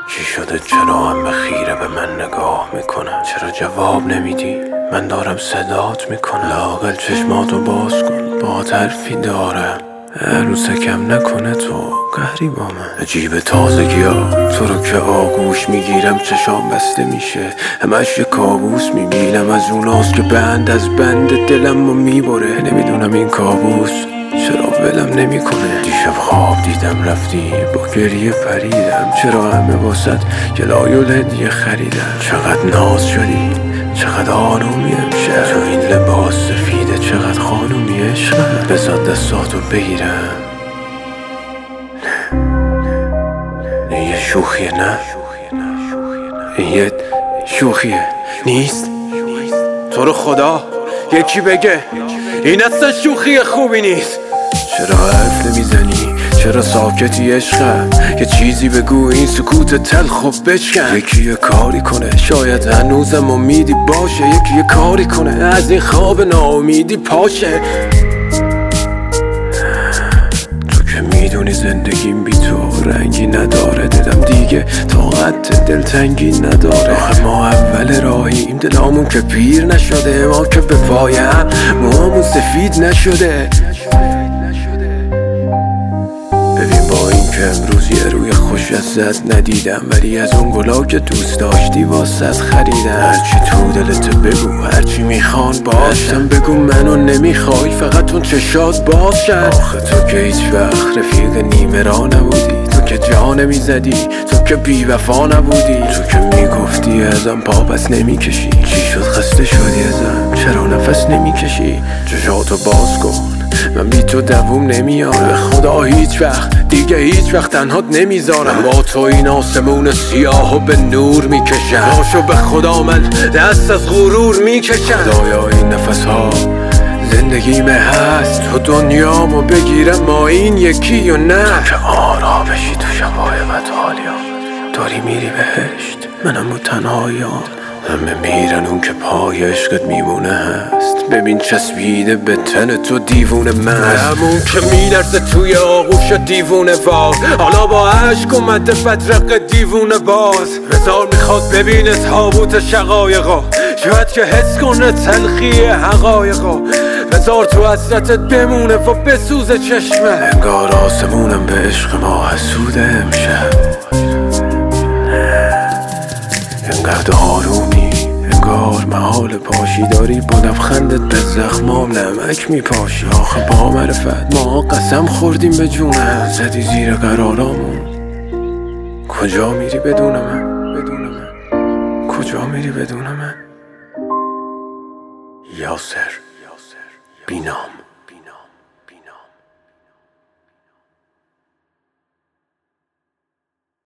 چی شده چرا همه خیره به من نگاه میکنن؟ چرا جواب نمیدی؟ من دارم صدات میکنم. لااقل چشماتو باز کن، با حرفی دارم. عروسکم نکنه تو قهری با من. عجیب تازگی ها تو رو که آغوش میگیرم چشام بسته میشه، همش یه کابوس میبینم از اوناست که بند از بند دلم رو میبره. نمیدونم این کابوس چرا ولم نمیکنه. دیشب خواب دیدم رفتی با گریه پریدم، چرا همه واسط گلای و هدیه خریدم. چقدر ناز شدی چقدر آرومی امشب، تو این لباس سفیده چقدر خانومی عشقم. بذار دستاتو بگیرم. نه یه شوخیه، نه این یه شوخیه نیست. تو رو خدا یکی بگه این اصلا شوخی خوبی نیست. چرا حرف نمیزنی؟ چرا ساکتی عشقم؟ یه چیزی بگو این سکوت تلخ و بشکن. یکی یه کاری کنه، شاید هنوزم امیدی باشه. یکی یه کاری کنه از این خواب ناامیدی پاشه. تو که میدونی زندگیم بی تو رنگی نداره، دلم دیگه طاقت دلتنگی نداره. آخه ما اول راهیم، دلامون که پیر نشده، ما که به پایم موامون سفید نشده. ببین با این که امروز یه روی خوش ازت ندیدم، ولی از اون گلا که دوست داشتی واسط خریدم. هرچی تو دلت بگو، هرچی میخوان باشم بگو، منو نمیخوای فقط اون چشات باشن. آخه تو که هیچ وقت رفیق نیمه را نبودی، تو که جا نمیزدی، تو که بی وفا نبودی. تو که میگفتی ازم پا بس نمیکشی، چی شد خسته شدی ازم؟ چرا نفس نمیکشی؟ چشاتو باز کن، من بی تو دووم نمیارم. به خدا هیچ وقت دیگه هیچ وقت تنهات نمیذارم. با تو این آسمون سیاهو به نور میکشم. باشو به خدا من دست از غرور میکشم. خدایا این نفس ها زندگیمه هست، تو دنیامو بگیرم ما این یکی و نه. تو که آرام بشی تو شبای بدحالیا، داری میری بهشت منم رو تنهاییام. همه میرن اون که پای عشقت میمونه هست. ببین چسبیده به تن تو دیوونه من، همون که میلرزه توی آغوش دیوونه وار. حالا با عشق اومده بدرق دیوونه باز. هزار میخواد ببینه تابوت شقایقا، شاید که حس کنه تلخی حقایقا. هزار تو حسرتت بمونه و بسوزه چشمه. انگار آسمونم به عشق ما حسوده امشب. انقدر آرومی انگار محال پاشی، داری با لبخندت به زخمام نمک میپاشی. آخه با معرفت ما قسم خوردیم به جونم، زدی زیر قرارامون. کجا میری بدون من؟ کجا میری بدون من؟ یاسر بینام.